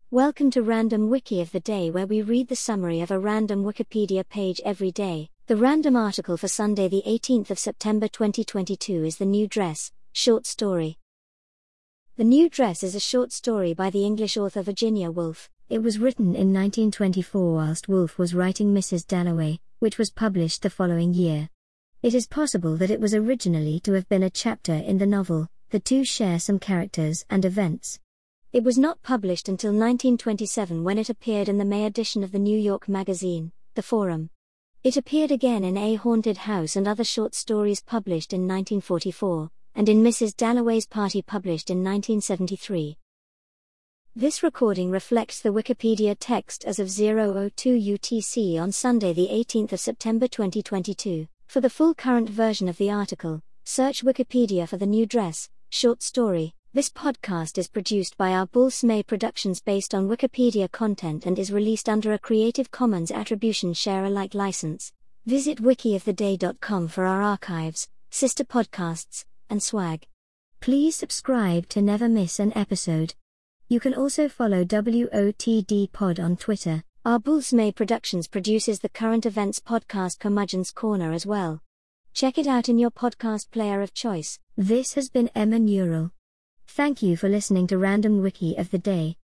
Welcome to Random Wiki of the Day, where we read the summary of a random Wikipedia page every day. The random article for Sunday the 18th of September 2022 is The New Dress, short story. The New Dress is a short story by the English author Virginia Woolf. It was written in 1924 whilst Woolf was writing Mrs. Dalloway, which was published the following year. It is possible that it was originally to have been a chapter in the novel. The two share some characters and events. It was not published until 1927 when it appeared in the May edition of the New York magazine, The Forum. It appeared again in A Haunted House and Other Short Stories published in 1944, and in Mrs. Dalloway's Party published in 1973. This recording reflects the Wikipedia text as of 0:02 UTC on Sunday the 18th of September 2022. For the full current version of the article, search Wikipedia for The New Dress, short story. This podcast is produced by Arbulsmay Productions based on Wikipedia content and is released under a Creative Commons Attribution Share-alike license. Visit wikioftheday.com for our archives, sister podcasts, and swag. Please subscribe to never miss an episode. You can also follow WOTD Pod on Twitter. Arbulsmay Productions produces the current events podcast Curmudgeon's Corner as well. Check it out in your podcast player of choice. This has been Emma Neural. Thank you for listening to Random Wiki of the Day.